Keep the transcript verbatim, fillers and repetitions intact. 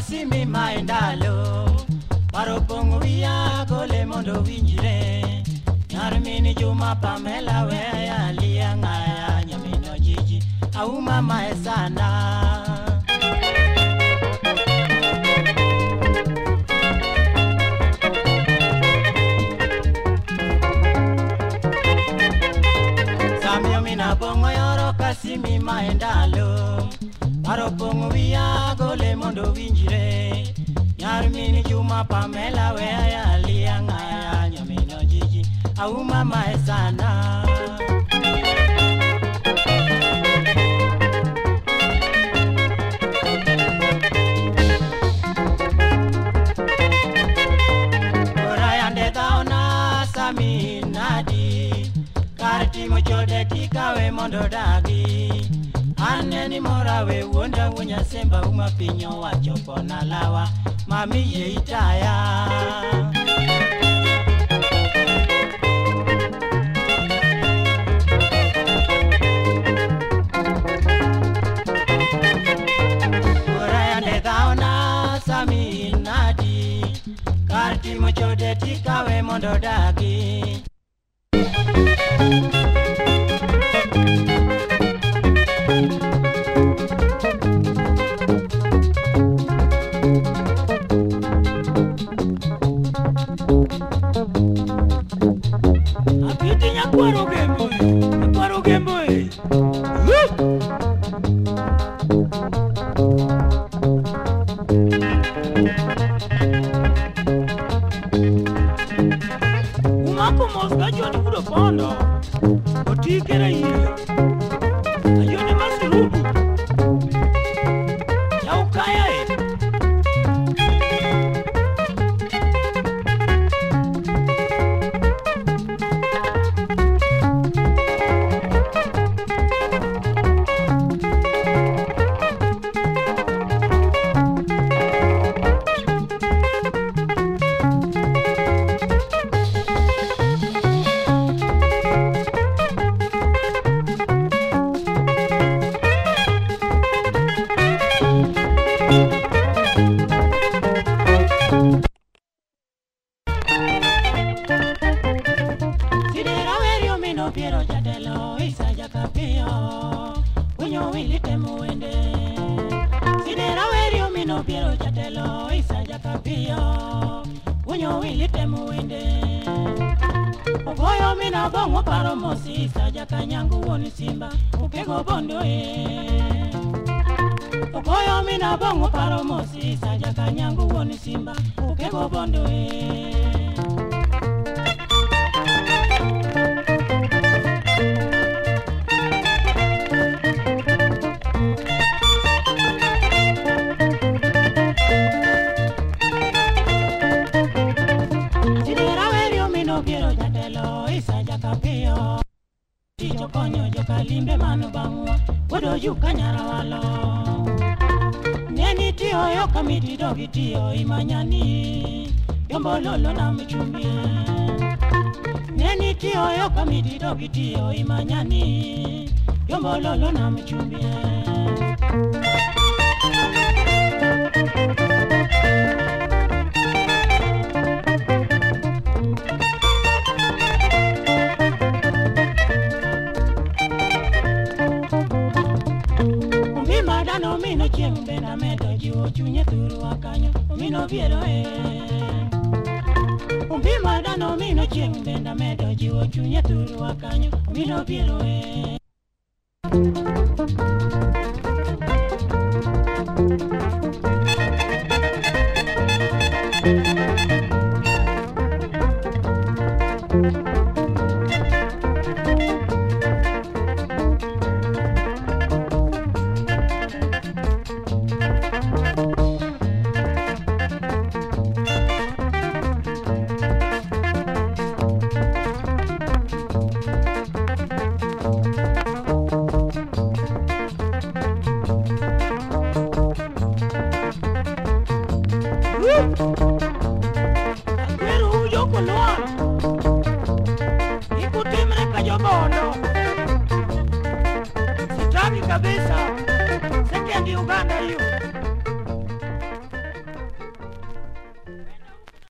kasimi maendalo paro pongo via gole mondo vinjire Nyarmini Juma Pamela weya lia ngaya nyamino jiji auma maesana Samyo mina bongo yoro kasimi maendalo paro pongo via gole mondo vinjire Nyarmini Juma Pamela weya lia ngaya nyamino jiji auma maesana Orayande taona sami nadi Karti mochode tikawe mondo dagi Aneni morawe wonda wunya semba uma pinyo wachopo na lawa Mami ye itaya Orayande taona sami nadi Karti mochode tikawe mondo dagi Apitinya kwaro gembo, kwaro gembo. Umako mosga joni kudo pondo, otikere hiyo. Ayone masirubu, ya ukaya e. Piero jatelo isa jakapio Unyo wili temu wende Sidera werio mino piero jatelo isa jakapio Unyo wili temu wende Ogoyo mina bongo paro mosi isa jakanyangu woni simba Upego bondo e Ogoyo mina bongo paro mosi isa jakanyangu woni simba Upego bondo e Piero jatelo isa jakapio Ticho konyo joka limbe manu bangwa Wodo yuka nyara walo Neni tiyo yo kamiti dogi tiyo imanyani Yombo lolo na mchumbie Neni tiyo yo kamiti dogi tiyo imanyani Yombo lolo na mchumbie Dano mino chieng bena medo jiwo chunye thuru wakanyo Umino viero e Umbima dano mino chieng bena medo jiwo chunye thuru wakanyo Umino viero e Akwero ujo kolwa Ikutimre kajo bondo Sitaki kabisa Sekendi Uganda hiyo